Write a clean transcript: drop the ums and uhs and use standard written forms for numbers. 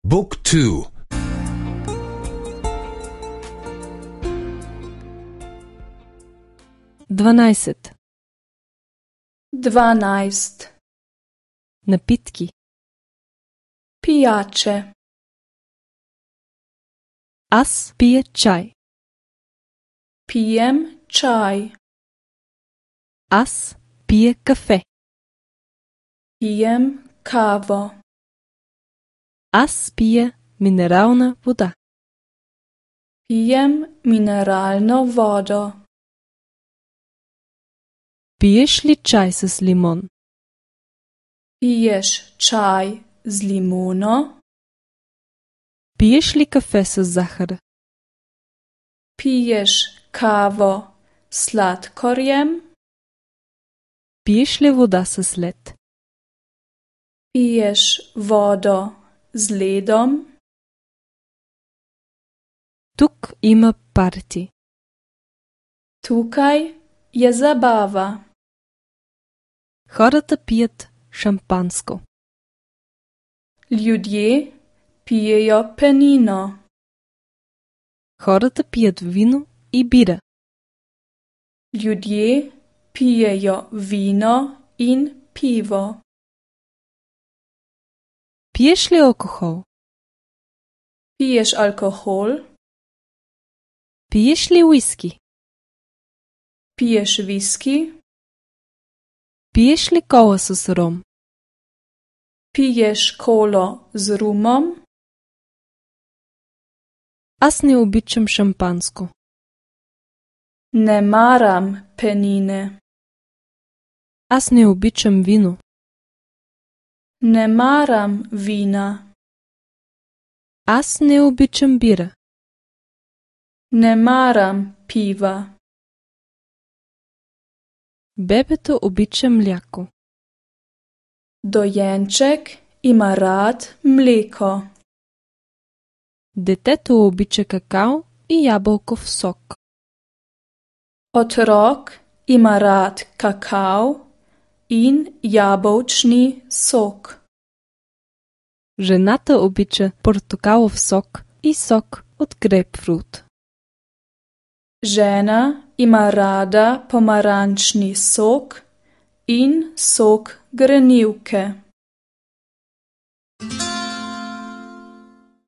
บุ๊กทู 12 Напитки. Pijače. Аз пия чай. Pijem čaj. Аз пия кафе. Pijem kavo. Аз пия минерална вода. Pijem mineralno vodo. Пиеш ли чай с лимон? Piješ čaj z limono? Пиеш ли кафе с захар? Piješ kavo s sladkorjem? Пиеш ли вода с лед? Piješ vodo z ledom? Тук има парти. Tukaj je zabava. Хората пият шампанско. Ljudje pijejo penino. Хората пият вино и бира. Ljudje pijejo vino in pivo. Пиеш ли алкохол? Piješ alkohol? Пиеш ли уиски? Piješ viski? Пиеш ли кола с ром? Piješ kolo z rumom? Аз не обичам шампанско. Ne maram penine. Аз не обичам вино. Ne maram vina. Аз не обичам бира. Ne maram piva. Бебето обича мляко. Dojenček ima rad mleko. Детето обича какао и ябълков сок. Otrok ima rad kakao in jabolčni sok. Жената обича портокалов сок и сок от грейпфрут. Žena ima rada pomarančni sok in sok grenivke.